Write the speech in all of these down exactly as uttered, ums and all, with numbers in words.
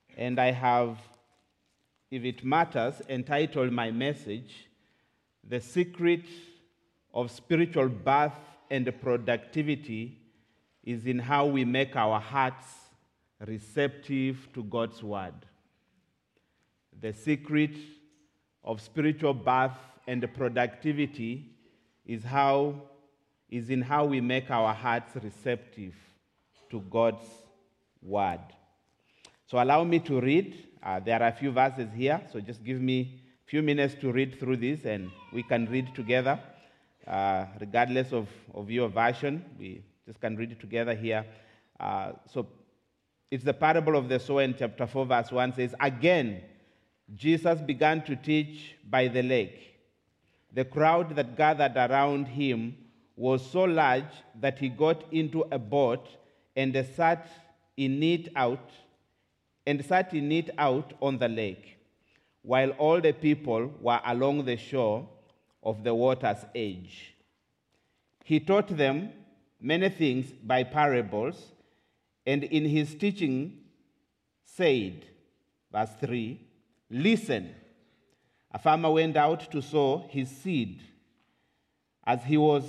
And I have, if it matters, entitled my message, The Secret of Spiritual Birth and Productivity is in how we make our hearts receptive to God's Word. The secret of spiritual birth and productivity is how is in how we make our hearts receptive to God's Word. So allow me to read. Uh, there are a few verses here, so just give me a few minutes to read through this, and we can read together. Uh, regardless of, of your version, we just can read it together here. Uh, so it's the parable of the sower in chapter four, verse one says, "Again, Jesus began to teach by the lake. The crowd that gathered around him was so large that he got into a boat and sat in it out and sat in it out on the lake, while all the people were along the shore of the water's edge. He taught them many things by parables, and in his teaching said," verse three, "Listen, a farmer went out to sow his seed. As he was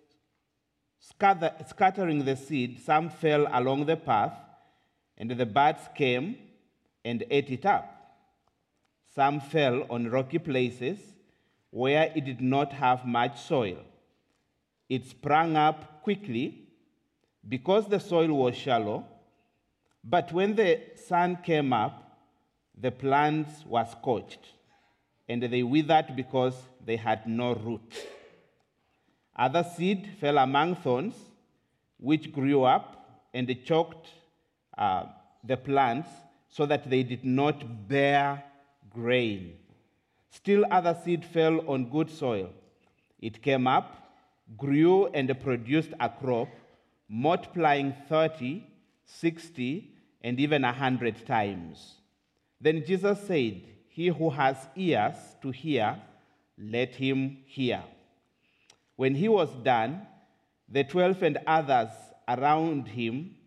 scattering the seed, some fell along the path, and the birds came and ate it up. Some fell on rocky places where it did not have much soil. It sprang up quickly because the soil was shallow, but when the sun came up, the plants were scorched, and they withered because they had no root. Other seed fell among thorns, which grew up and choked uh, the plants so that they did not bear grain. Still other seed fell on good soil. It came up, grew, and produced a crop, multiplying thirty, sixty, and even a hundred times." Then Jesus said, "He who has ears to hear, let him hear." When he was done, the twelve and others around him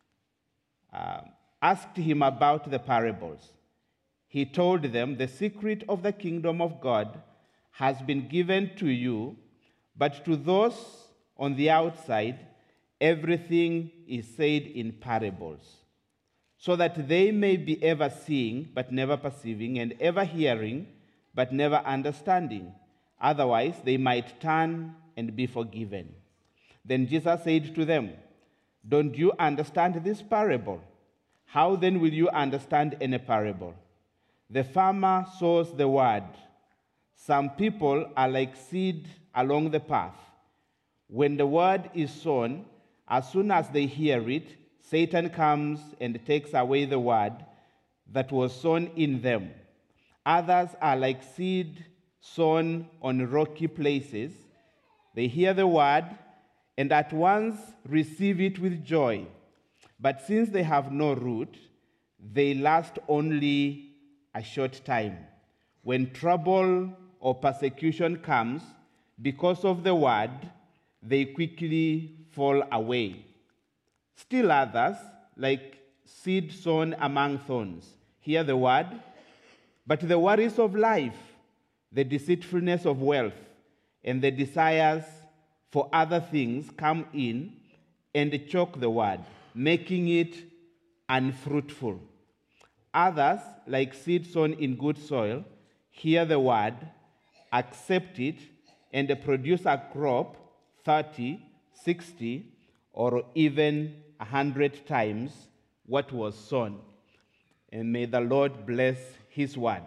uh, asked him about the parables. He told them, "The secret of the kingdom of God has been given to you, but to those on the outside, everything is said in parables, so that they may be ever seeing but never perceiving, and ever hearing but never understanding. Otherwise, they might turn and be forgiven." Then Jesus said to them, "Don't you understand this parable? How then will you understand any parable? The farmer sows the word. Some people are like seed along the path. When the word is sown, as soon as they hear it, Satan comes and takes away the word that was sown in them. Others are like seed sown on rocky places. They hear the word and at once receive it with joy. But since they have no root, they last only a short time. When trouble or persecution comes because of the word, they quickly fall away. Still others, like seed sown among thorns, hear the word, but the worries of life, the deceitfulness of wealth, and the desires for other things come in and choke the word, making it unfruitful. Others, like seed sown in good soil, hear the word, accept it, and produce a crop thirty, sixty, or even a hundred times what was sown. And may the Lord bless his word.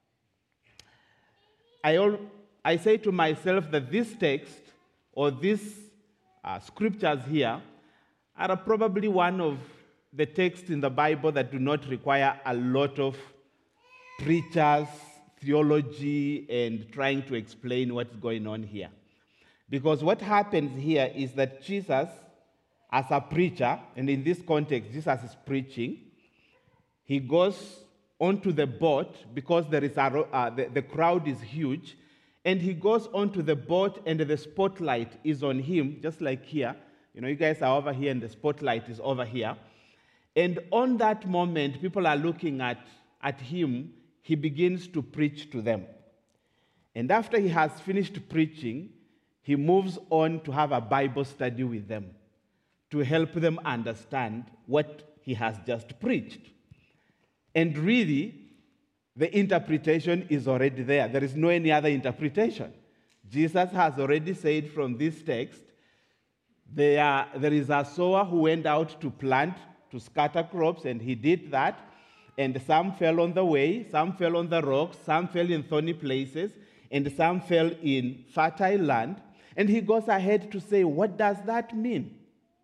I, all, I say to myself that this text or these uh, scriptures here are probably one of the texts in the Bible that do not require a lot of preachers, theology, and trying to explain what's going on here. Because what happens here is that Jesus, as a preacher, and in this context, Jesus is preaching, he goes onto the boat because there is a, uh, the, the crowd is huge, and he goes onto the boat and the spotlight is on him, just like here. You know, you guys are over here and the spotlight is over here. And on that moment, people are looking at, at him. He begins to preach to them. And after he has finished preaching, he moves on to have a Bible study with them to help them understand what he has just preached. And really, the interpretation is already there. There is no any other interpretation. Jesus has already said from this text, there, there is a sower who went out to plant, to scatter crops, and he did that. And some fell on the way, some fell on the rocks, some fell in thorny places, and some fell in fertile land. And he goes ahead to say, what does that mean?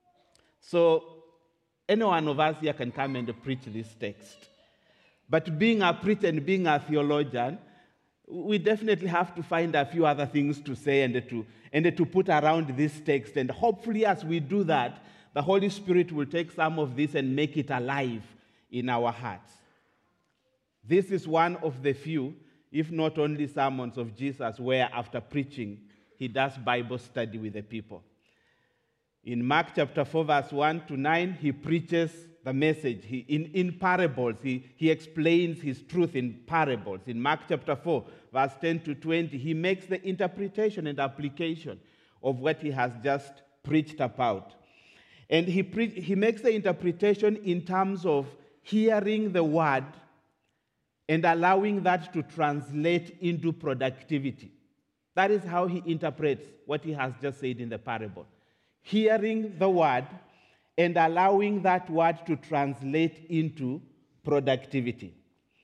So any one of us here can come and preach this text. But being a preacher and being a theologian, we definitely have to find a few other things to say and to, and to put around this text. And hopefully as we do that, the Holy Spirit will take some of this and make it alive in our hearts. This is one of the few, if not only, sermons of Jesus where after preaching, he does Bible study with the people. In Mark chapter four, verse one to nine, he preaches the message. He, in, in parables, he, he explains his truth in parables. In Mark chapter four, verse ten to twenty, he makes the interpretation and application of what he has just preached about. And he, pre- he makes the interpretation in terms of hearing the word and allowing that to translate into productivity. That is how he interprets what he has just said in the parable. Hearing the word and allowing that word to translate into productivity.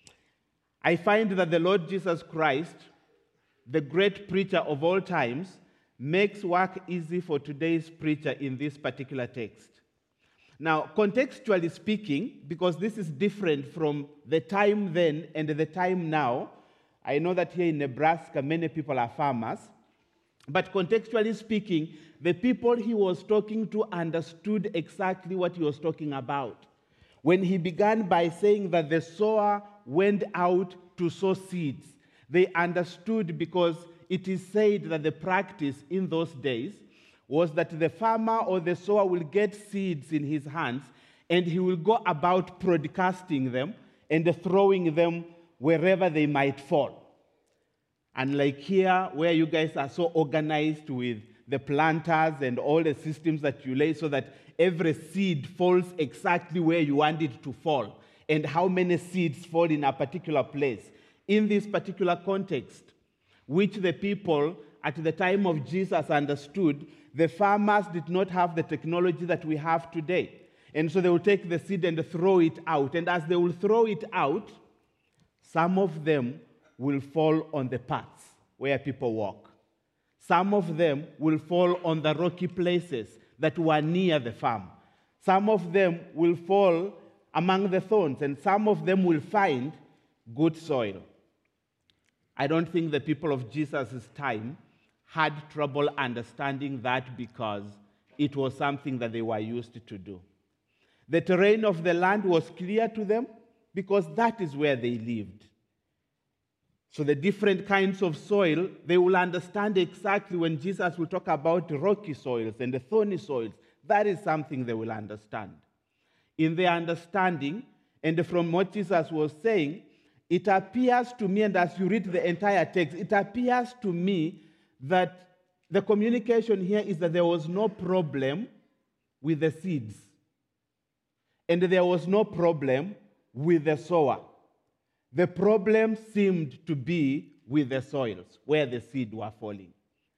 I find that the Lord Jesus Christ, the great preacher of all times, makes work easy for today's preacher in this particular text. Now, contextually speaking, because this is different from the time then and the time now, I know that here in Nebraska, many people are farmers, but contextually speaking, the people he was talking to understood exactly what he was talking about. When he began by saying that the sower went out to sow seeds, they understood because it is said that the practice in those days was that the farmer or the sower will get seeds in his hands and he will go about broadcasting them and throwing them wherever they might fall. And like here, where you guys are so organized with the planters and all the systems that you lay so that every seed falls exactly where you want it to fall and how many seeds fall in a particular place. In this particular context, which the people at the time of Jesus understood, the farmers did not have the technology that we have today. And so they will take the seed and throw it out. And as they will throw it out, some of them will fall on the paths where people walk. Some of them will fall on the rocky places that were near the farm. Some of them will fall among the thorns, and some of them will find good soil. I don't think the people of Jesus' time had trouble understanding that because it was something that they were used to do. The terrain of the land was clear to them because that is where they lived. So the different kinds of soil, they will understand exactly when Jesus will talk about rocky soils and the thorny soils. That is something they will understand. In their understanding, and from what Jesus was saying, it appears to me, and as you read the entire text, it appears to me that the communication here is that there was no problem with the seeds. And there was no problem with the sower. The problem seemed to be with the soils, where the seed were falling.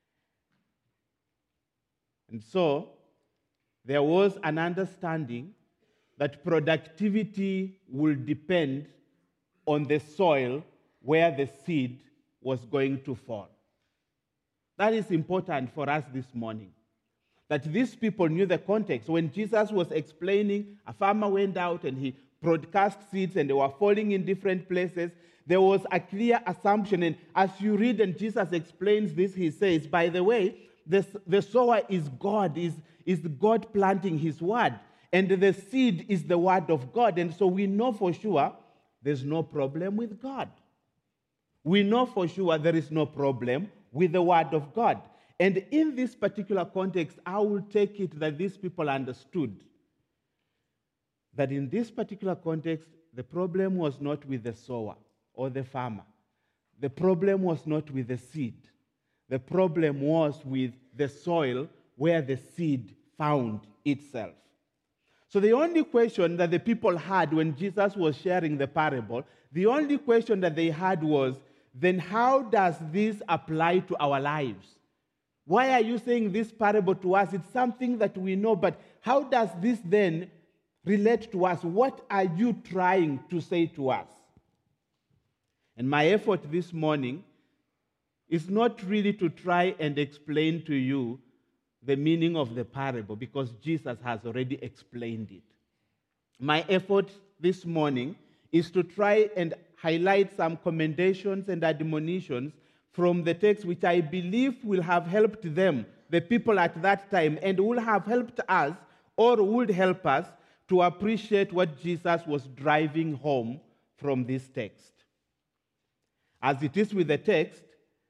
And so, there was an understanding that productivity will depend on the soil where the seed was going to fall. That is important for us this morning. That these people knew the context. When Jesus was explaining, a farmer went out and he broadcast seeds and they were falling in different places. There was a clear assumption. And as you read and Jesus explains this, he says, by the way, the, the sower is God, is, is God planting his word. And the seed is the word of God. And so we know for sure there's no problem with God. We know for sure there is no problem with the word of God. And in this particular context, I will take it that these people understood that in this particular context, the problem was not with the sower or the farmer. The problem was not with the seed. The problem was with the soil where the seed found itself. So the only question that the people had when Jesus was sharing the parable, the only question that they had was, then how does this apply to our lives? Why are you saying this parable to us? It's something that we know, but how does this then relate to us? What are you trying to say to us? And my effort this morning is not really to try and explain to you the meaning of the parable, because Jesus has already explained it. My effort this morning is to try and highlight some commendations and admonitions from the text which I believe will have helped them, the people at that time, and will have helped us or would help us to appreciate what Jesus was driving home from this text. As it is with the text,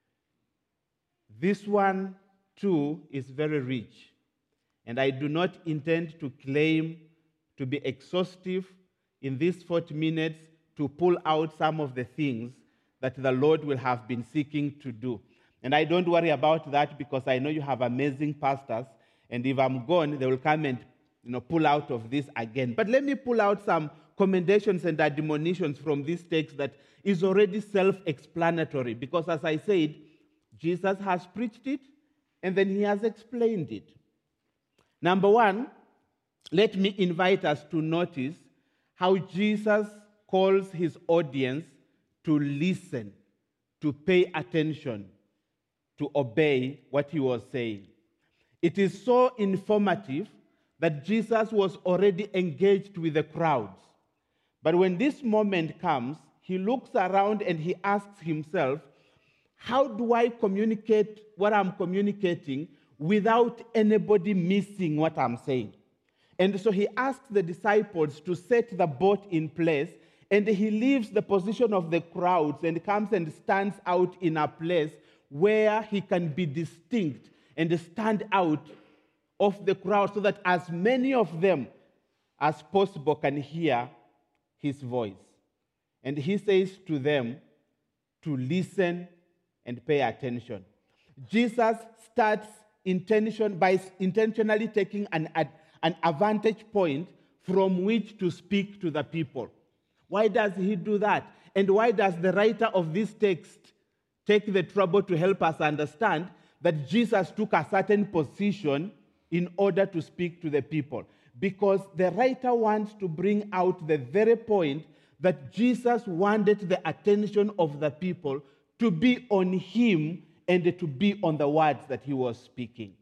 this one too is very rich, and I do not intend to claim to be exhaustive in these forty minutes to pull out some of the things that the Lord will have been seeking to do. And I don't worry about that, because I know you have amazing pastors, and if I'm gone, they will come and you know, pull out of this again. But let me pull out some commendations and admonitions from this text that is already self-explanatory, because as I said, Jesus has preached it, and then he has explained it. Number one, let me invite us to notice how Jesus calls his audience to listen, to pay attention, to obey what he was saying. It is so informative that Jesus was already engaged with the crowds. But when this moment comes, he looks around and he asks himself, how do I communicate what I'm communicating without anybody missing what I'm saying? And so he asks the disciples to set the boat in place, and he leaves the position of the crowds and comes and stands out in a place where he can be distinct and stand out of the crowd, so that as many of them as possible can hear his voice. And he says to them to listen and pay attention. Jesus starts intention by intentionally taking an, an advantage point from which to speak to the people. Why does he do that? And why does the writer of this text take the trouble to help us understand that Jesus took a certain position in order to speak to the people? Because the writer wants to bring out the very point that Jesus wanted the attention of the people to be on him and to be on the words that he was speaking.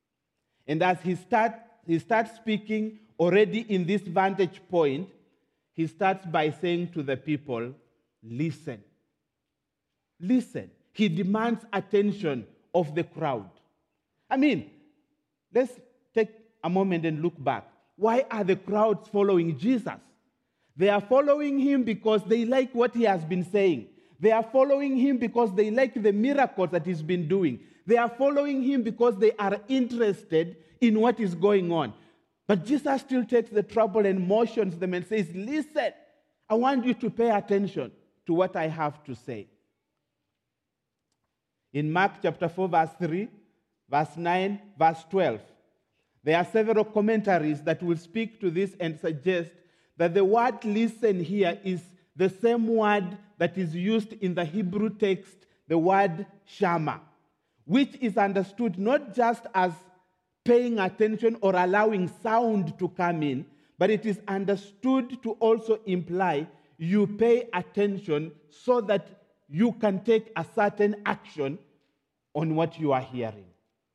And as he, start, he starts speaking already in this vantage point, he starts by saying to the people, listen. Listen. He demands attention of the crowd. I mean, let's take a moment and look back. Why are the crowds following Jesus? They are following him because they like what he has been saying. They are following him because they like the miracles that he's been doing. They are following him because they are interested in what is going on. But Jesus still takes the trouble and motions them and says, listen, I want you to pay attention to what I have to say. In Mark chapter four, verse three, verse nine, verse twelve, there are several commentaries that will speak to this and suggest that the word listen here is the same word that is used in the Hebrew text, the word shama, which is understood not just as paying attention or allowing sound to come in, but it is understood to also imply you pay attention so that you can take a certain action on what you are hearing.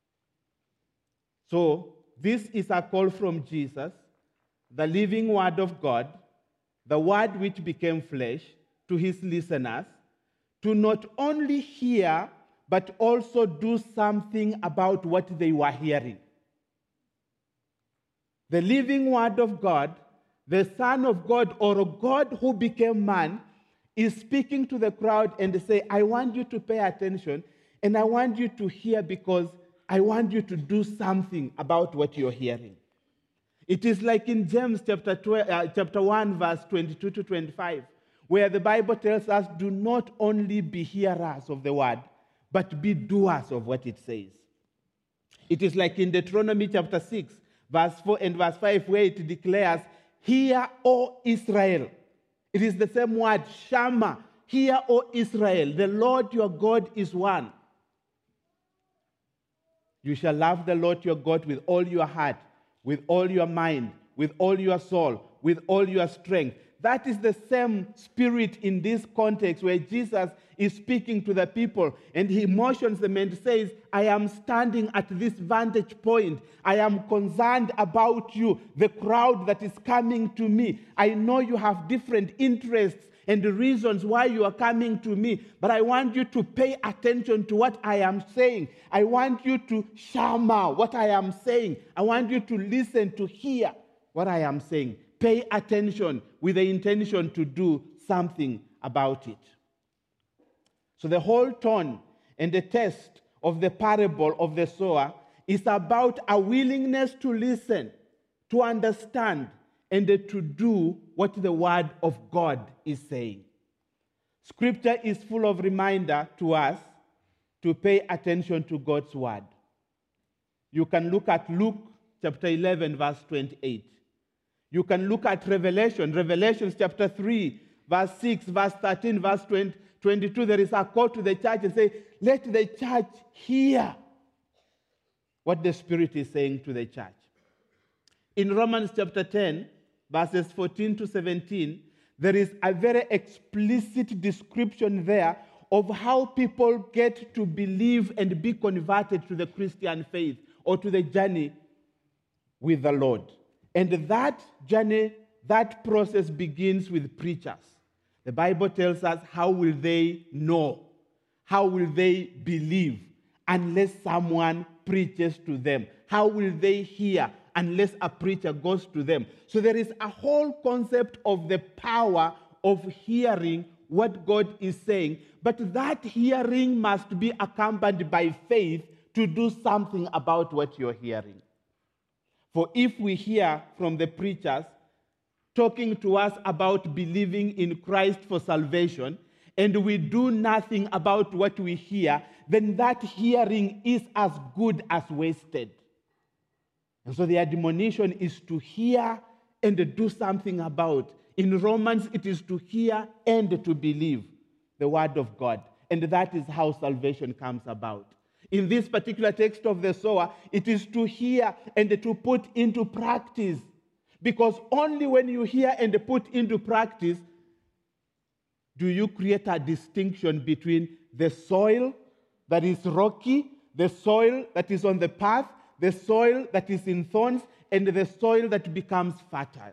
So, this is a call from Jesus, the living Word of God, the Word which became flesh, to his listeners, to not only hear, but also do something about what they were hearing. The living Word of God, the Son of God, or God who became man, is speaking to the crowd and say, I want you to pay attention, and I want you to hear because I want you to do something about what you're hearing. It is like in James chapter, twelve, uh, chapter one, verse twenty-two to twenty-five, where the Bible tells us, do not only be hearers of the word, but be doers of what it says. It is like in Deuteronomy chapter six, verse four and verse five, where it declares, hear, O Israel. It is the same word, Shama. Hear, O Israel, the Lord your God is one. You shall love the Lord your God with all your heart, with all your mind, with all your soul, with all your strength. That is the same spirit in this context where Jesus is speaking to the people, and he motions them and says, I am standing at this vantage point. I am concerned about you, the crowd that is coming to me. I know you have different interests and the reasons why you are coming to me, but I want you to pay attention to what I am saying. I want you to shama what I am saying. I want you to listen, to hear what I am saying. Pay attention with the intention to do something about it. So the whole tone and the test of the parable of the sower is about a willingness to listen, to understand, and to do what the word of God is saying. Scripture is full of reminder to us to pay attention to God's word. You can look at Luke chapter eleven, verse twenty-eight. You can look at Revelation, Revelation chapter three, verse six, verse thirteen, verse twenty, twenty-two. There is a call to the church and say, let the church hear what the Spirit is saying to the church. In Romans chapter ten, verses fourteen to seventeen, there is a very explicit description there of how people get to believe and be converted to the Christian faith or to the journey with the Lord. And that journey, that process begins with preachers. The Bible tells us, how will they know? How will they believe unless someone preaches to them? How will they hear unless a preacher goes to them? So there is a whole concept of the power of hearing what God is saying, but that hearing must be accompanied by faith to do something about what you're hearing. For if we hear from the preachers talking to us about believing in Christ for salvation, and we do nothing about what we hear, then that hearing is as good as wasted. And so the admonition is to hear and do something about. In Romans, it is to hear and to believe the word of God. And that is how salvation comes about. In this particular text of the sower, it is to hear and to put into practice. Because only when you hear and put into practice do you create a distinction between the soil that is rocky, the soil that is on the path, the soil that is in thorns, and the soil that becomes fertile.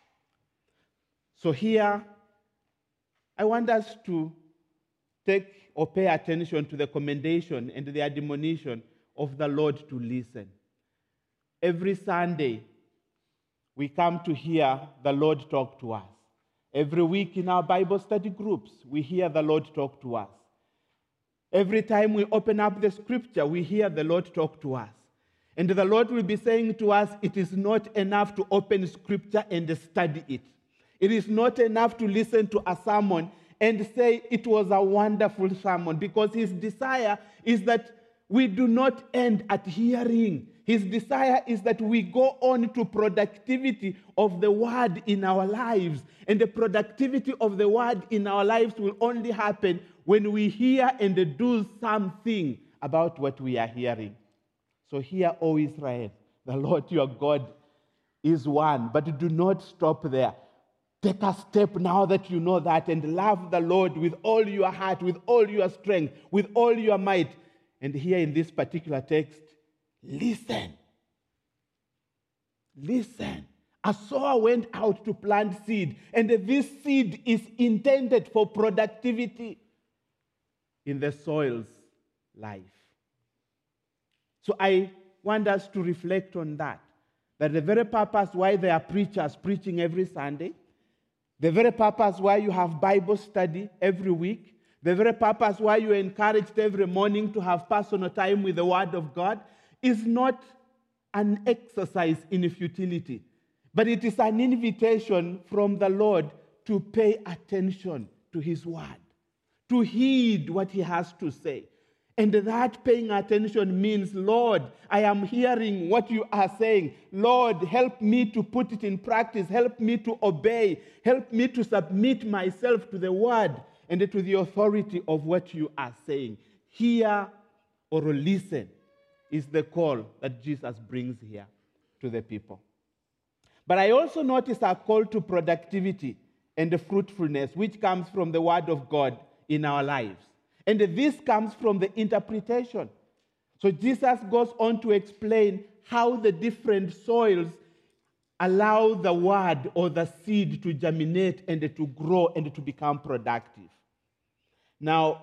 So here, I want us to take or pay attention to the commendation and the admonition of the Lord to listen. Every Sunday, we come to hear the Lord talk to us. Every week in our Bible study groups, we hear the Lord talk to us. Every time we open up the scripture, we hear the Lord talk to us. And the Lord will be saying to us, it is not enough to open scripture and study it. It is not enough to listen to a sermon and say it was a wonderful sermon, because his desire is that we do not end at hearing. His desire is that we go on to productivity of the word in our lives. And the productivity of the word in our lives will only happen when we hear and do something about what we are hearing. So hear, O Israel, the Lord your God is one, but do not stop there. Take a step now that you know that, and love the Lord with all your heart, with all your strength, with all your might. And here in this particular text, listen. Listen. A sower went out to plant seed, and this seed is intended for productivity in the soil's life. So I want us to reflect on that, that the very purpose why there are preachers preaching every Sunday, the very purpose why you have Bible study every week, the very purpose why you are encouraged every morning to have personal time with the Word of God is not an exercise in futility. but it is an invitation from the Lord to pay attention to his word, to heed what he has to say. And that paying attention means, Lord, I am hearing what you are saying. Lord, help me to put it in practice. Help me to obey. Help me to submit myself to the word and to the authority of what you are saying. Hear or listen is the call that Jesus brings here to the people. But I also notice a call to productivity and the fruitfulness, which comes from the word of God in our lives. And this comes from the interpretation. So Jesus goes on to explain how the different soils allow the word or the seed to germinate and to grow and to become productive. Now,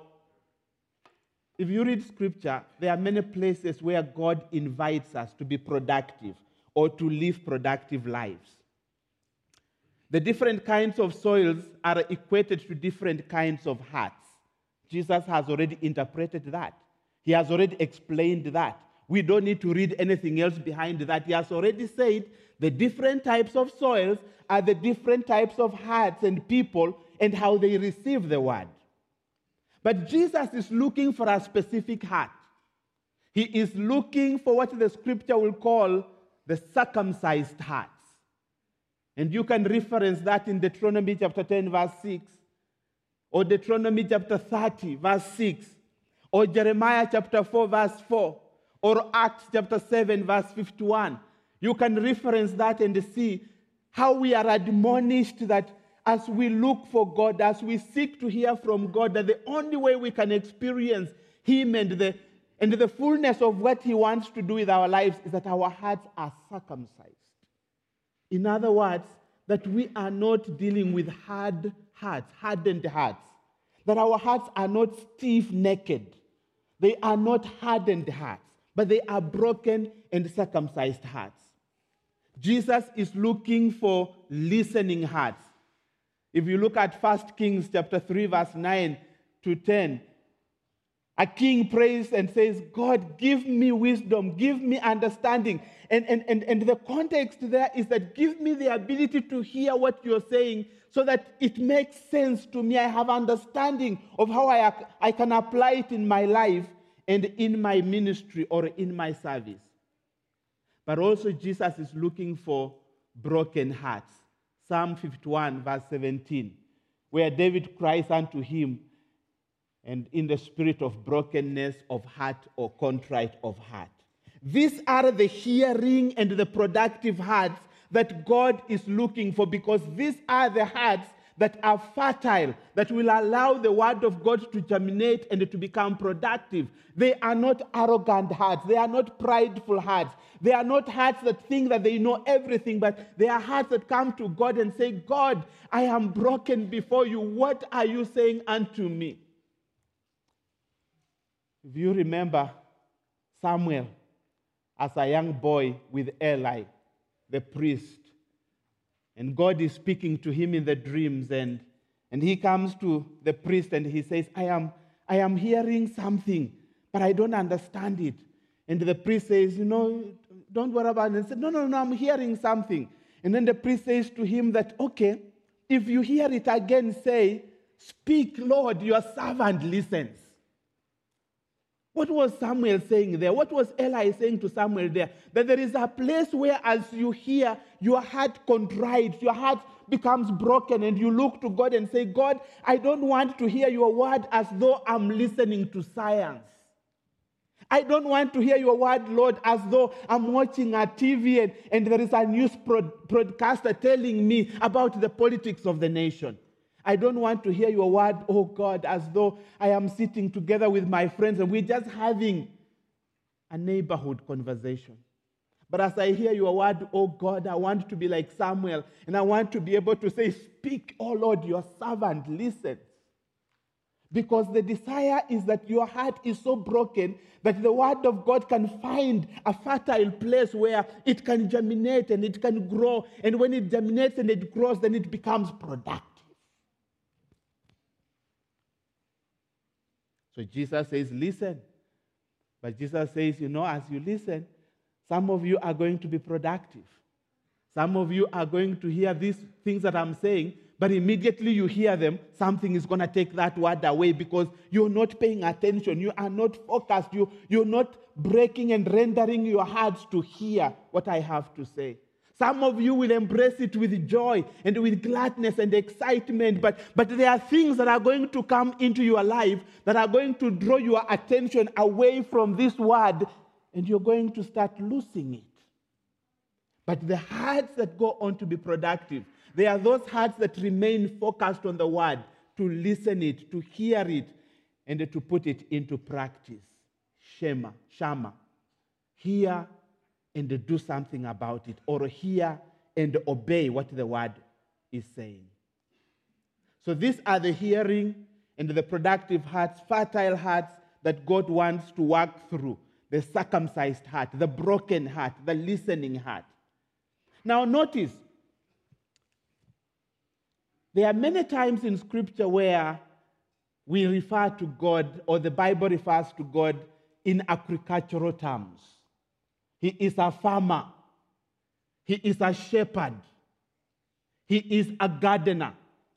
if you read scripture, there are many places where God invites us to be productive or to live productive lives. The different kinds of soils are equated to different kinds of hearts. Jesus has already interpreted that. He has already explained that. We don't need to read anything else behind that. He has already said the different types of soils are the different types of hearts and people and how they receive the word. But Jesus is looking for a specific heart. He is looking for what the scripture will call the circumcised hearts. And you can reference that in Deuteronomy chapter ten, verse six, or Deuteronomy chapter thirty, verse six, or Jeremiah chapter four, verse four, or Acts chapter seven, verse fifty-one. You can reference that and see how we are admonished that as we look for God, as we seek to hear from God, that the only way we can experience him and the, and the fullness of what he wants to do with our lives is that our hearts are circumcised. In other words, that we are not dealing with hard hearts, hardened hearts. That our hearts are not stiff-necked. They are not hardened hearts, but they are broken and circumcised hearts. Jesus is looking for listening hearts. If you look at First Kings chapter three, verse nine to ten, a king prays and says, God, give me wisdom, give me understanding. And, and, and, and the context there is that give me the ability to hear what you're saying so that it makes sense to me. I have understanding of how I, I can apply it in my life and in my ministry or in my service. But also Jesus is looking for broken hearts. Psalm fifty-one, verse seventeen, where David cries unto him, and in the spirit of brokenness of heart or contrite of heart. These are the hearing and the productive hearts that God is looking for, because these are the hearts that are fertile, that will allow the word of God to germinate and to become productive. They are not arrogant hearts. They are not prideful hearts. They are not hearts that think that they know everything, but they are hearts that come to God and say, God, I am broken before you. What are you saying unto me? If you remember Samuel as a young boy with Eli, the priest, and God is speaking to him in the dreams, and, and he comes to the priest and he says, I am, I am hearing something, but I don't understand it. And the priest says, you know, don't worry about it. And said, no, no, no, I'm hearing something. And then the priest says to him that, okay, if you hear it again, say, speak, Lord, your servant listens. What was Samuel saying there? What was Eli saying to Samuel there? That there is a place where as you hear, your heart contrites, your heart becomes broken, and you look to God and say, God, I don't want to hear your word as though I'm listening to science. I don't want to hear your word, Lord, as though I'm watching a T V and, and there is a news broad, broadcaster telling me about the politics of the nation. I don't want to hear your word, oh God, as though I am sitting together with my friends and we're just having a neighborhood conversation. But as I hear your word, oh God, I want to be like Samuel, and I want to be able to say, speak, oh Lord, your servant listens. Because the desire is that your heart is so broken that the word of God can find a fertile place where it can germinate and it can grow. And when it germinates and it grows, then it becomes productive. So Jesus says, listen. But Jesus says, you know, as you listen, some of you are going to be productive. Some of you are going to hear these things that I'm saying, but immediately you hear them, something is going to take that word away because you're not paying attention. You are not focused. You, you're not breaking and rendering your hearts to hear what I have to say. Some of you will embrace it with joy and with gladness and excitement, but, but there are things that are going to come into your life that are going to draw your attention away from this word, and you're going to start losing it. But the hearts that go on to be productive, they are those hearts that remain focused on the word, to listen it, to hear it, and to put it into practice. Shema, shama. Hear and do something about it, or hear and obey what the word is saying. So these are the hearing and the productive hearts, fertile hearts that God wants to work through. The circumcised heart, the broken heart, the listening heart. Now notice, there are many times in Scripture where we refer to God, or the Bible refers to God in agricultural terms. He is a farmer. He is a shepherd. He is a gardener.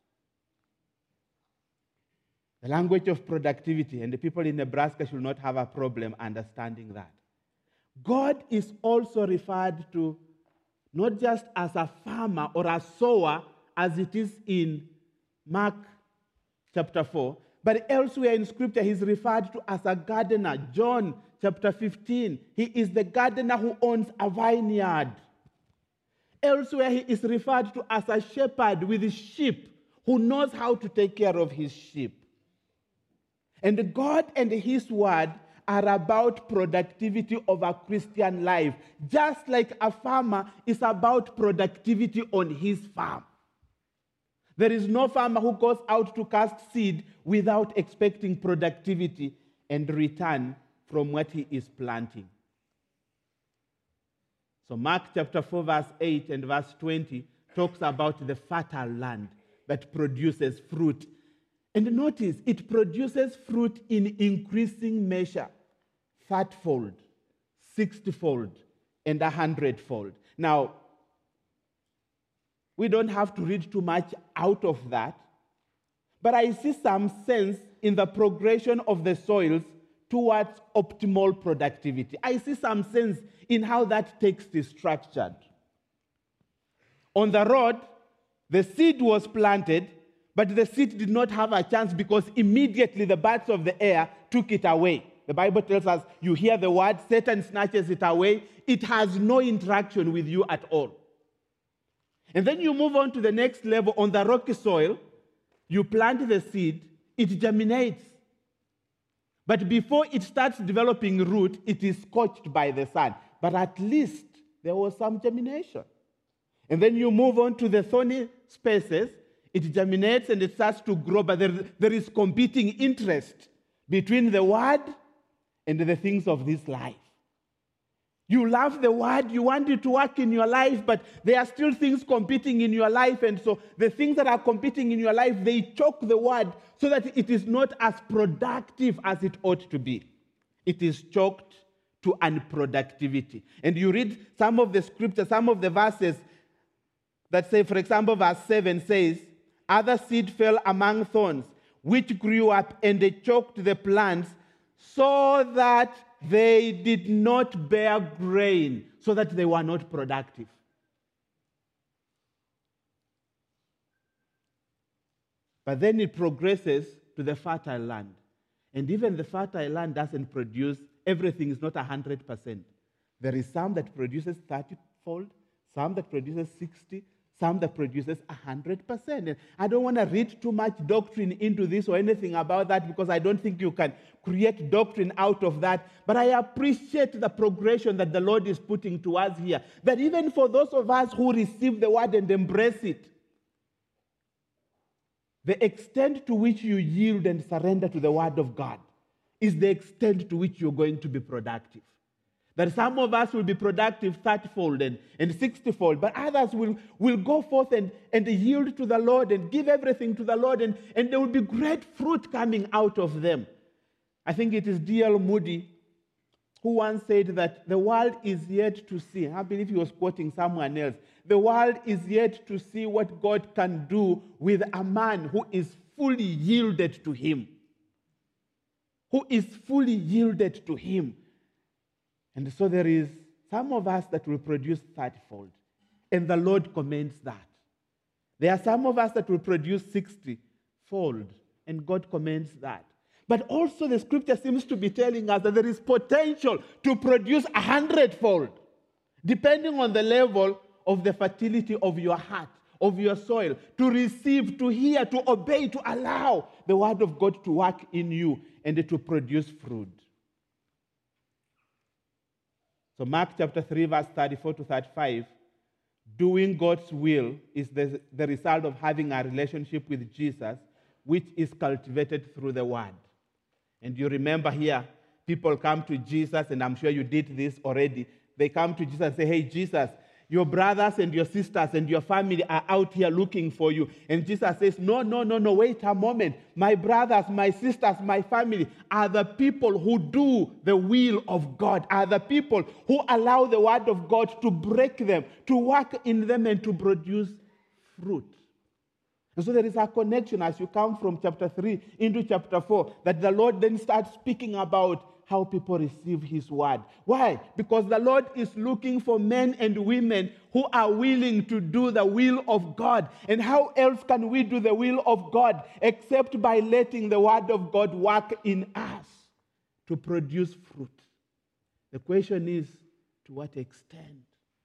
The language of productivity, and the people in Nebraska should not have a problem understanding that. God is also referred to not just as a farmer or a sower, as it is in Mark chapter four, but elsewhere in Scripture he's referred to as a gardener. John chapter fifteen, he is the gardener who owns a vineyard. Elsewhere he is referred to as a shepherd with his sheep, who knows how to take care of his sheep. And God and his word are about productivity of a Christian life, just like a farmer is about productivity on his farm. There is no farmer who goes out to cast seed without expecting productivity and return from what he is planting. So Mark chapter four, verse eight and verse twenty talks about the fertile land that produces fruit. And notice, it produces fruit in increasing measure, thirtyfold, sixtyfold, and a hundredfold. Now, we don't have to read too much out of that, but I see some sense in the progression of the soils towards optimal productivity. I see some sense in how that text is structured. On the road, the seed was planted, but the seed did not have a chance because immediately the birds of the air took it away. The Bible tells us, you hear the word, Satan snatches it away. It has no interaction with you at all. And then you move on to the next level. On the rocky soil, you plant the seed, it germinates. But before it starts developing root, it is scorched by the sun. But at least there was some germination. And then you move on to the thorny spaces, it germinates and it starts to grow, but there, there is competing interest between the word and the things of this life. You love the word, you want it to work in your life, but there are still things competing in your life, and so the things that are competing in your life, they choke the word so that it is not as productive as it ought to be. It is choked to unproductivity. And you read some of the scriptures, some of the verses that say, for example, verse seven says, other seed fell among thorns, which grew up and they choked the plants so that they did not bear grain, so that they were not productive. But then it progresses to the fertile land. And even the fertile land doesn't produce, everything is not one hundred percent. There is some that produces thirty-fold, some that produces sixty, some that produces one hundred percent. And I don't want to read too much doctrine into this or anything about that because I don't think you can create doctrine out of that. But I appreciate the progression that the Lord is putting to us here. That even for those of us who receive the word and embrace it, the extent to which you yield and surrender to the word of God is the extent to which you're going to be productive. That some of us will be productive thirtyfold and, and sixtyfold, but others will, will go forth and, and yield to the Lord and give everything to the Lord, and, and there will be great fruit coming out of them. I think it is D L Moody who once said that the world is yet to see. I believe he was quoting someone else. The world is yet to see what God can do with a man who is fully yielded to him. Who is fully yielded to him. And so there is some of us that will produce thirty-fold. And the Lord commends that. There are some of us that will produce sixty-fold. And God commends that. But also the scripture seems to be telling us that there is potential to produce a hundredfold, depending on the level of the fertility of your heart, of your soil, to receive, to hear, to obey, to allow the word of God to work in you and to produce fruit. So Mark chapter three, verse thirty-four to thirty-five, doing God's will is the, the result of having a relationship with Jesus, which is cultivated through the word. And you remember here, people come to Jesus, and I'm sure you did this already. They come to Jesus and say, hey, Jesus, your brothers and your sisters and your family are out here looking for you. And Jesus says, no, no, no, no, wait a moment. My brothers, my sisters, my family are the people who do the will of God, are the people who allow the word of God to break them, to work in them and to produce fruit. And so there is a connection as you come from chapter three into chapter four, that the Lord then starts speaking about how people receive his word. Why? Because the Lord is looking for men and women who are willing to do the will of God. And how else can we do the will of God except by letting the word of God work in us to produce fruit? The question is, to what extent?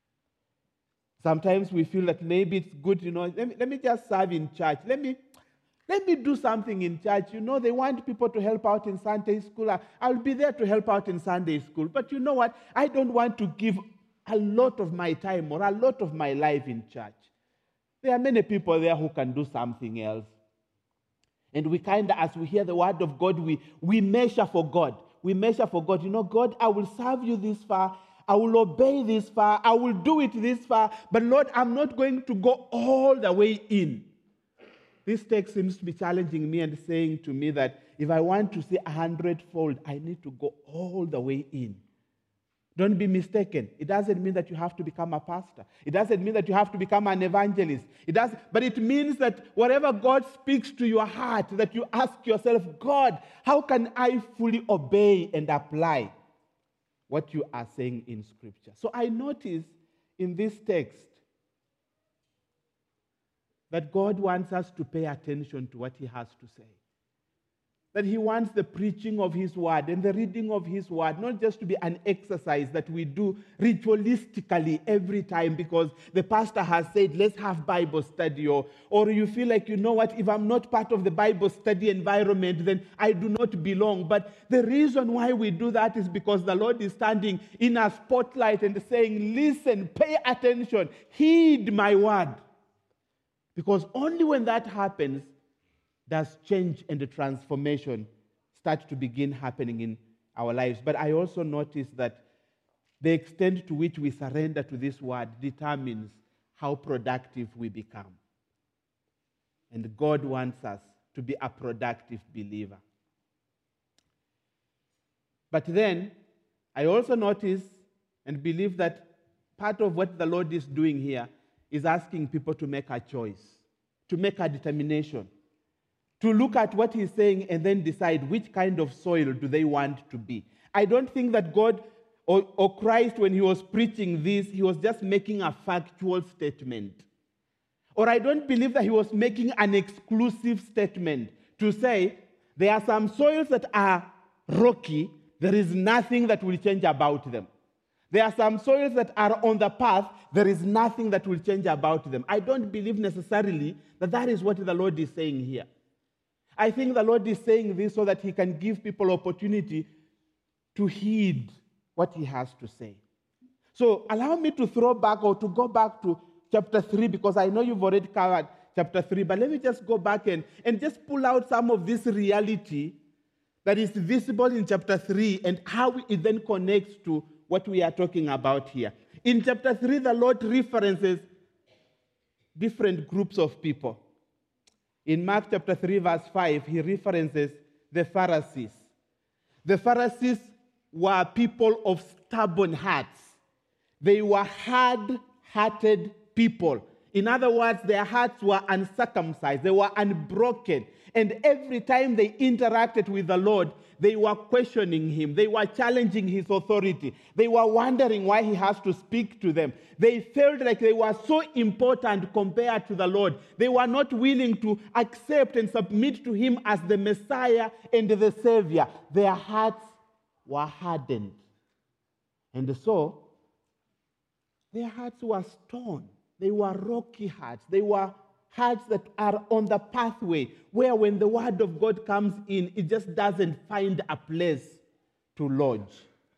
Sometimes we feel that maybe it's good, you know, let me, let me just serve in church. Let me, let me do something in church. You know, they want people to help out in Sunday school. I'll be there to help out in Sunday school. But you know what? I don't want to give a lot of my time or a lot of my life in church. There are many people there who can do something else. And we kind of, as we hear the word of God, we, we measure for God. We measure for God. You know, God, I will serve you this far. I will obey this far. I will do it this far. But Lord, I'm not going to go all the way in. This text seems to be challenging me and saying to me that if I want to see a hundredfold, I need to go all the way in. Don't be mistaken. It doesn't mean that you have to become a pastor. It doesn't mean that you have to become an evangelist. It does, but it means that whatever God speaks to your heart, that you ask yourself, God, how can I fully obey and apply what you are saying in Scripture? So I notice in this text that God wants us to pay attention to what he has to say. That he wants the preaching of his word and the reading of his word not just to be an exercise that we do ritualistically every time because the pastor has said, let's have Bible study, or, or you feel like, you know what, if I'm not part of the Bible study environment, then I do not belong. But the reason why we do that is because the Lord is standing in a spotlight and saying, listen, pay attention, heed my word. Because only when that happens, does change and the transformation start to begin happening in our lives. But I also notice that the extent to which we surrender to this word determines how productive we become. And God wants us to be a productive believer. But then, I also notice and believe that part of what the Lord is doing here is asking people to make a choice, to make a determination, to look at what he's saying and then decide which kind of soil do they want to be. I don't think that God or, or Christ, when he was preaching this, he was just making a factual statement. Or I don't believe that he was making an exclusive statement to say, there are some soils that are rocky, there is nothing that will change about them. There are some soils that are on the path, there is nothing that will change about them. I don't believe necessarily that that is what the Lord is saying here. I think the Lord is saying this so that he can give people opportunity to heed what he has to say. So allow me to throw back or to go back to chapter three, because I know you've already covered chapter three, but let me just go back and, and just pull out some of this reality that is visible in chapter three and how it then connects to what we are talking about here. In chapter three, the Lord references different groups of people. In Mark chapter three, verse five, he references the Pharisees. The Pharisees were people of stubborn hearts. They were hard-hearted people. In other words, their hearts were uncircumcised. They were unbroken. And every time they interacted with the Lord, they were questioning him. They were challenging his authority. They were wondering why he has to speak to them. They felt like they were so important compared to the Lord. They were not willing to accept and submit to him as the Messiah and the Savior. Their hearts were hardened. And so, their hearts were stone. They were rocky hearts. They were hearts that are on the pathway where when the word of God comes in, it just doesn't find a place to lodge.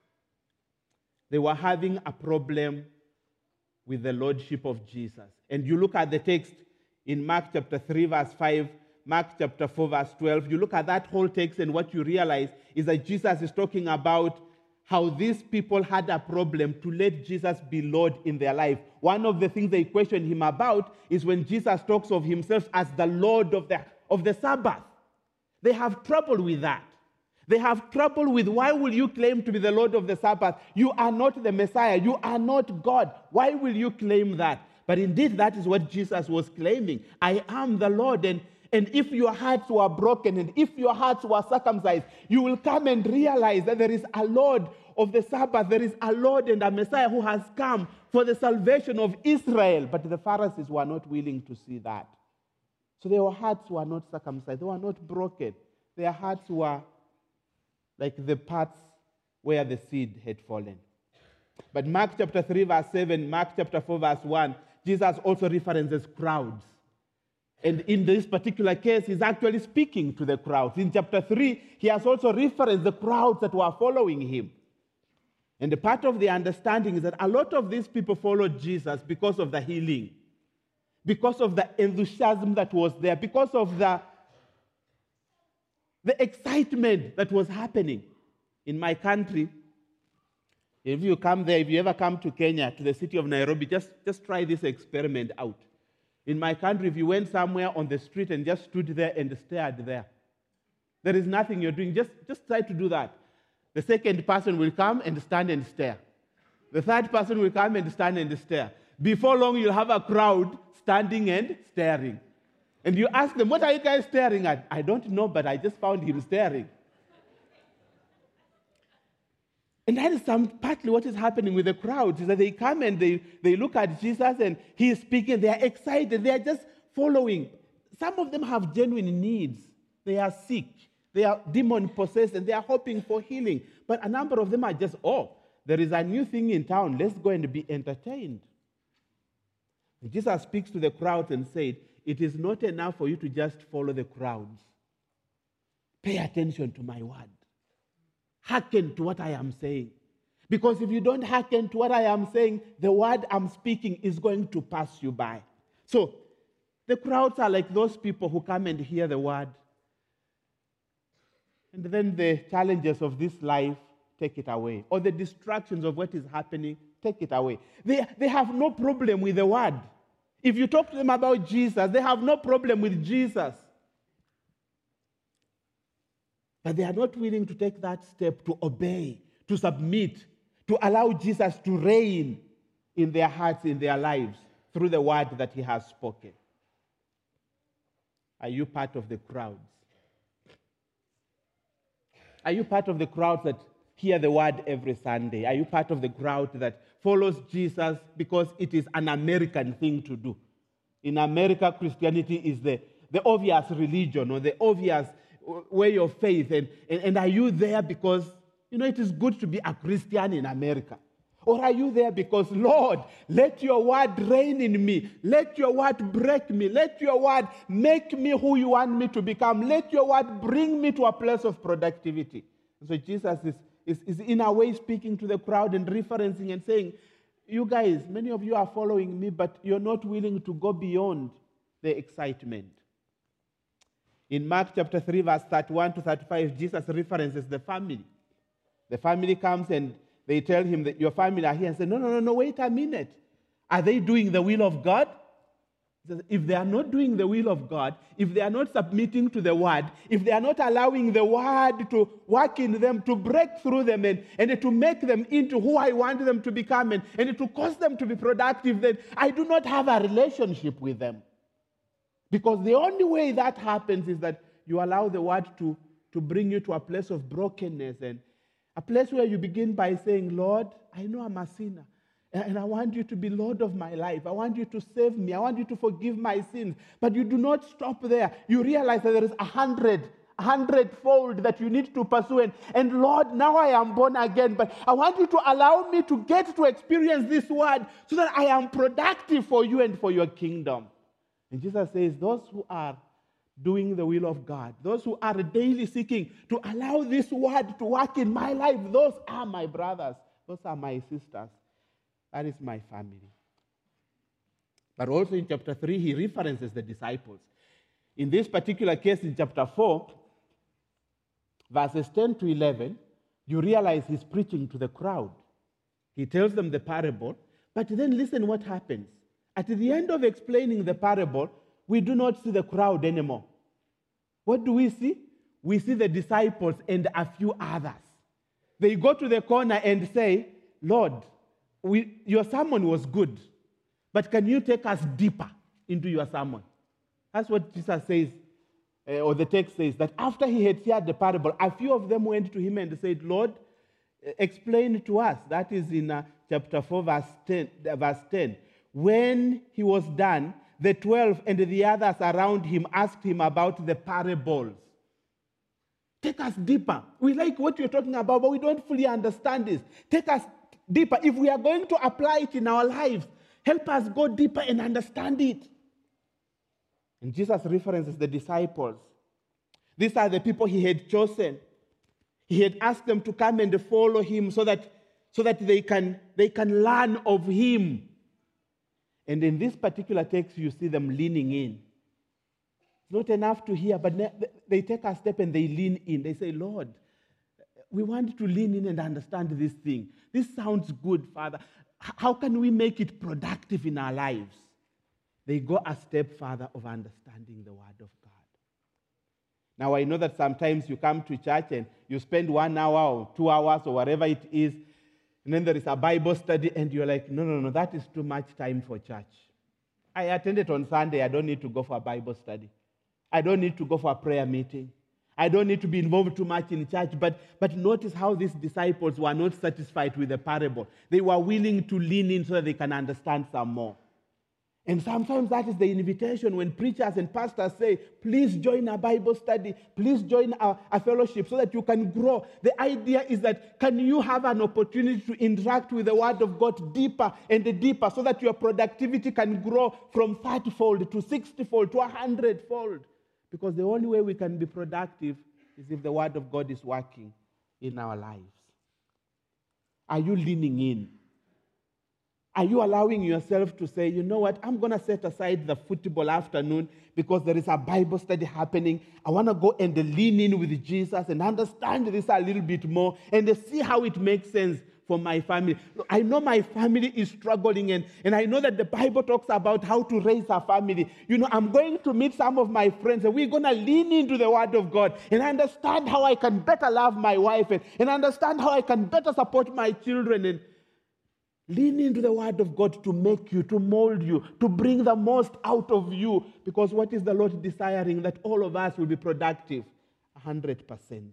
They were having a problem with the lordship of Jesus. And you look at the text in Mark chapter three, verse five, Mark chapter four, verse twelve. You look at that whole text and what you realize is that Jesus is talking about how these people had a problem to let Jesus be Lord in their life. One of the things they question him about is when Jesus talks of himself as the Lord of the, of the Sabbath. They have trouble with that. They have trouble with, why will you claim to be the Lord of the Sabbath? You are not the Messiah. You are not God. Why will you claim that? But indeed, that is what Jesus was claiming. I am the Lord. And, and if your hearts were broken and if your hearts were circumcised, you will come and realize that there is a Lord of the Sabbath. There is a Lord and a Messiah who has come for the salvation of Israel. But the Pharisees were not willing to see that. So their hearts were not circumcised. They were not broken. Their hearts were like the parts where the seed had fallen. But Mark chapter three, verse seven, Mark chapter four, verse one, Jesus also references crowds. And in this particular case, he's actually speaking to the crowds. In chapter three, he has also referenced the crowds that were following him. And the part of the understanding is that a lot of these people followed Jesus because of the healing, because of the enthusiasm that was there, because of the The excitement that was happening in my country. If you come there, if you ever come to Kenya, to the city of Nairobi, just, just try this experiment out. In my country, if you went somewhere on the street and just stood there and stared there, there is nothing you're doing. Just, just try to do that. The second person will come and stand and stare. The third person will come and stand and stare. Before long, you'll have a crowd standing and staring. And you ask them, what are you guys staring at? I don't know, but I just found him staring. And that is some, partly what is happening with the crowds, is that they come and they, they look at Jesus and he is speaking. They are excited. They are just following. Some of them have genuine needs. They are sick. They are demon-possessed and they are hoping for healing. But a number of them are just, oh, there is a new thing in town. Let's go and be entertained. And Jesus speaks to the crowds and said, it is not enough for you to just follow the crowds. Pay attention to my word. Hearken to what I am saying. Because if you don't hearken to what I am saying, the word I'm speaking is going to pass you by. So, the crowds are like those people who come and hear the word. And then the challenges of this life take it away. Or the distractions of what is happening, take it away. They, they have no problem with the word. If you talk to them about Jesus, they have no problem with Jesus. But they are not willing to take that step to obey, to submit, to allow Jesus to reign in their hearts, in their lives, through the word that he has spoken. Are you part of the crowds? Are you part of the crowds that hear the word every Sunday? Are you part of the crowd that follows Jesus because it is an American thing to do? In America, Christianity is the, the obvious religion or the obvious way of faith. And, and, and are you there because, you know, it is good to be a Christian in America? Or are you there because, Lord, let your word reign in me. Let your word break me. Let your word make me who you want me to become. Let your word bring me to a place of productivity. So Jesus is Is, is in a way speaking to the crowd and referencing and saying, you guys, many of you are following me, but you're not willing to go beyond the excitement. In Mark chapter three, verse thirty-one to thirty-five, Jesus references the family. The family comes and they tell him that your family are here and say, no, no, no, no, wait a minute. Are they doing the will of God? If they are not doing the will of God, if they are not submitting to the word, if they are not allowing the word to work in them, to break through them and, and to make them into who I want them to become and, and to cause them to be productive, then I do not have a relationship with them. Because the only way that happens is that you allow the word to, to bring you to a place of brokenness and a place where you begin by saying, Lord, I know I'm a sinner. And I want you to be Lord of my life. I want you to save me. I want you to forgive my sins. But you do not stop there. You realize that there is a hundred, a hundredfold that you need to pursue. And, and Lord, now I am born again. But I want you to allow me to get to experience this word so that I am productive for you and for your kingdom. And Jesus says, those who are doing the will of God, those who are daily seeking to allow this word to work in my life, those are my brothers. Those are my sisters. That is my family. But also in chapter three, he references the disciples. In this particular case, in chapter four, verses ten to eleven, you realize he's preaching to the crowd. He tells them the parable, but then listen what happens. At the end of explaining the parable, we do not see the crowd anymore. What do we see? We see the disciples and a few others. They go to the corner and say, Lord, We, your sermon was good, but can you take us deeper into your sermon? That's what Jesus says, uh, or the text says, that after he had shared the parable, a few of them went to him and said, Lord, explain to us. That is in uh, chapter four, verse ten, uh, verse ten. When he was done, the twelve and the others around him asked him about the parables. Take us deeper. We like what you're talking about, but we don't fully understand this. Take us deeper. If we are going to apply it in our lives, help us go deeper and understand it. And Jesus references the disciples. These are the people he had chosen. He had asked them to come and follow him so that, so that they can, they can learn of him. And in this particular text, you see them leaning in. It's not enough to hear, but they take a step and they lean in. They say, Lord, we want to lean in and understand this thing. This sounds good, Father. How can we make it productive in our lives? They go a step further of understanding the Word of God. Now, I know that sometimes you come to church and you spend one hour or two hours or whatever it is, and then there is a Bible study, and you're like, no, no, no, that is too much time for church. I attended on Sunday. I don't need to go for a Bible study. I don't need to go for a prayer meeting. I don't need to be involved too much in church, but, but notice how these disciples were not satisfied with the parable. They were willing to lean in so that they can understand some more. And sometimes that is the invitation when preachers and pastors say, please join a Bible study, please join a, a fellowship so that you can grow. The idea is that can you have an opportunity to interact with the Word of God deeper and deeper so that your productivity can grow from thirty-fold to sixty-fold to one hundred-fold. Because the only way we can be productive is if the Word of God is working in our lives. Are you leaning in? Are you allowing yourself to say, you know what, I'm going to set aside the football afternoon because there is a Bible study happening. I want to go and lean in with Jesus and understand this a little bit more and see how it makes sense for my family. I know my family is struggling, and, and I know that the Bible talks about how to raise a family. You know, I'm going to meet some of my friends, and we're going to lean into the Word of God and understand how I can better love my wife and, and understand how I can better support my children, and lean into the Word of God to make you, to mold you, to bring the most out of you. Because what is the Lord desiring? That all of us will be productive, one hundred percent.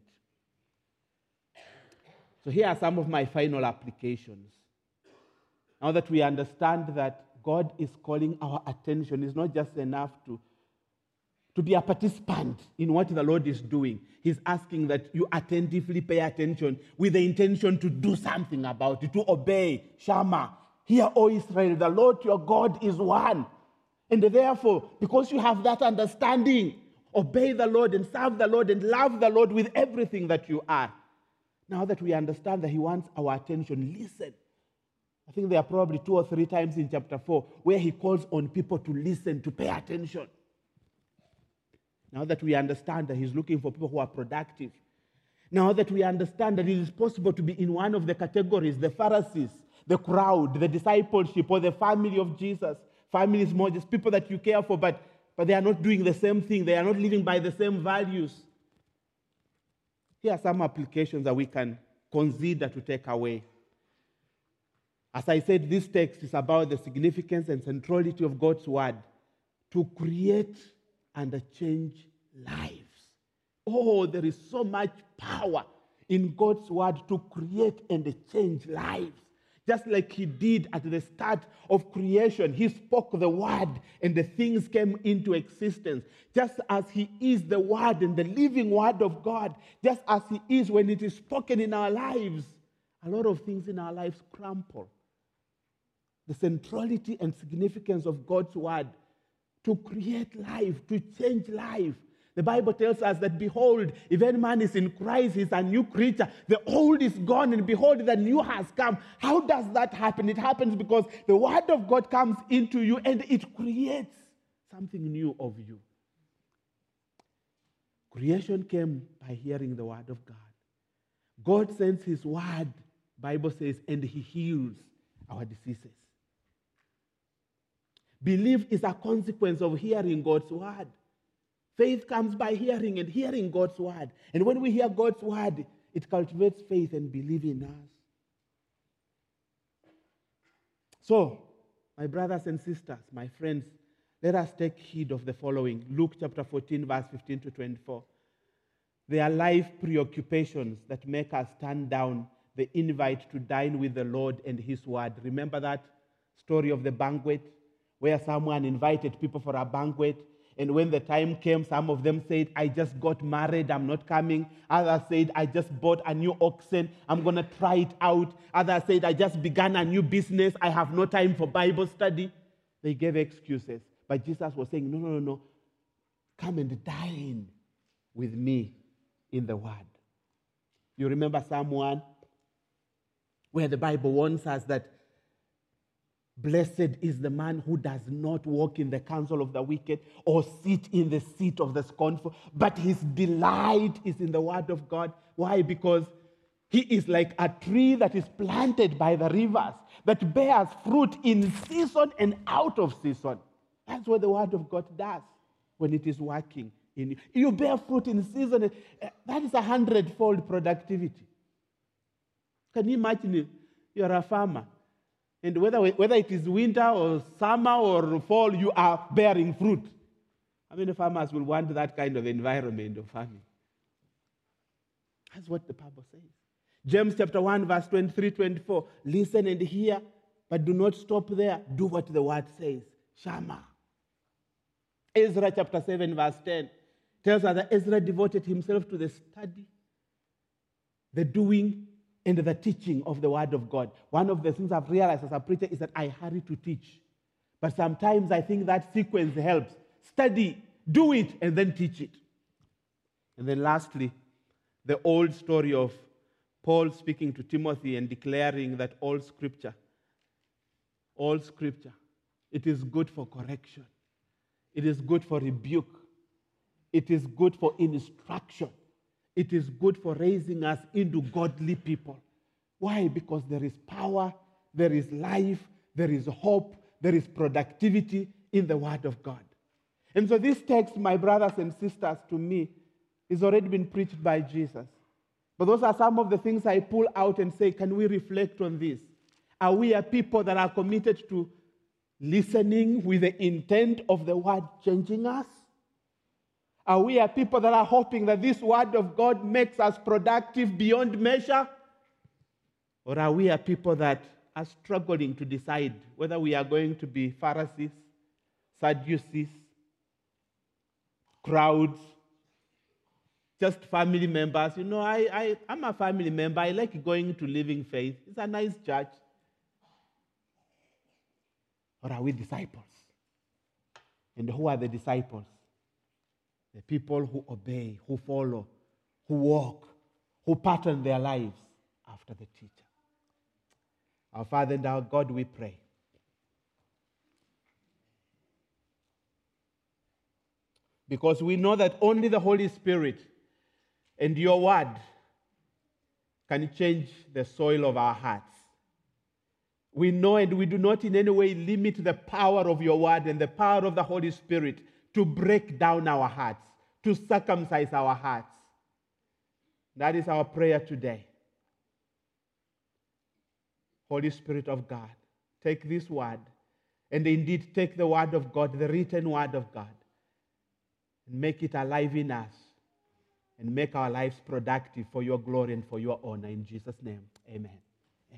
So here are some of my final applications. Now that we understand that God is calling our attention, it's not just enough to, to be a participant in what the Lord is doing. He's asking that you attentively pay attention with the intention to do something about it, to obey. Shama, hear, O Israel, the Lord your God is one. And therefore, because you have that understanding, obey the Lord and serve the Lord and love the Lord with everything that you are. Now that we understand that he wants our attention, listen. I think there are probably two or three times in chapter four where he calls on people to listen, to pay attention. Now that we understand that he's looking for people who are productive. Now that we understand that it is possible to be in one of the categories, the Pharisees, the crowd, the discipleship, or the family of Jesus. Family is more just people that you care for, but, but they are not doing the same thing. They are not living by the same values. Here are some applications that we can consider to take away. As I said, this text is about the significance and centrality of God's word to create and change lives. Oh, there is so much power in God's word to create and change lives. Just like he did at the start of creation, he spoke the word and the things came into existence. Just as he is the word and the living word of God, just as he is when it is spoken in our lives, a lot of things in our lives crumple. The centrality and significance of God's word to create life, to change life. The Bible tells us that, behold, if any man is in Christ, he's a new creature. The old is gone, and behold, the new has come. How does that happen? It happens because the word of God comes into you, and it creates something new of you. Creation came by hearing the word of God. God sends his word, Bible says, and he heals our diseases. Belief is a consequence of hearing God's word. Faith comes by hearing and hearing God's word. And when we hear God's word, it cultivates faith and belief in us. So, my brothers and sisters, my friends, let us take heed of the following. Luke chapter fourteen, verse fifteen to twenty-four. There are life preoccupations that make us turn down the invite to dine with the Lord and his word. Remember that story of the banquet where someone invited people for a banquet, and when the time came, some of them said, I just got married, I'm not coming. Others said, I just bought a new oxen, I'm going to try it out. Others said, I just began a new business, I have no time for Bible study. They gave excuses. But Jesus was saying, no, no, no, no. Come and dine with me in the word. You remember Psalm one, where the Bible warns us that blessed is the man who does not walk in the counsel of the wicked or sit in the seat of the scornful, but his delight is in the word of God. Why? Because he is like a tree that is planted by the rivers, that bears fruit in season and out of season. That's what the word of God does when it is working in you. You bear fruit in season. That is a hundredfold productivity. Can you imagine you're a farmer? And whether, whether it is winter or summer or fall, you are bearing fruit. How many farmers will want that kind of environment of farming? That's what the Bible says. James chapter one, verse twenty-three, twenty-four. Listen and hear, but do not stop there. Do what the word says. Shama. Ezra chapter seven, verse ten tells us that Ezra devoted himself to the study, the doing, and the teaching of the word of God. One of the things I've realized as a preacher is that I hurry to teach. But sometimes I think that sequence helps. Study, do it, and then teach it. And then lastly, the old story of Paul speaking to Timothy and declaring that all scripture, all scripture, it is good for correction. It is good for rebuke. It is good for instruction. It is good for raising us into godly people. Why? Because there is power, there is life, there is hope, there is productivity in the word of God. And so this text, my brothers and sisters, to me, has already been preached by Jesus. But those are some of the things I pull out and say, can we reflect on this? Are we a people that are committed to listening with the intent of the word changing us? Are we a people that are hoping that this word of God makes us productive beyond measure? Or are we a people that are struggling to decide whether we are going to be Pharisees, Sadducees, crowds, just family members? You know, I, I, I'm a family member. I like going to Living Faith. It's a nice church. Or are we disciples? And who are the disciples? The people who obey, who follow, who walk, who pattern their lives after the teacher. Our Father and our God, we pray. Because we know that only the Holy Spirit and your word can change the soil of our hearts. We know and we do not in any way limit the power of your word and the power of the Holy Spirit to break down our hearts, to circumcise our hearts. That is our prayer today. Holy Spirit of God, take this word and indeed take the word of God, the written word of God, and make it alive in us and make our lives productive for your glory and for your honor. In Jesus' name, amen.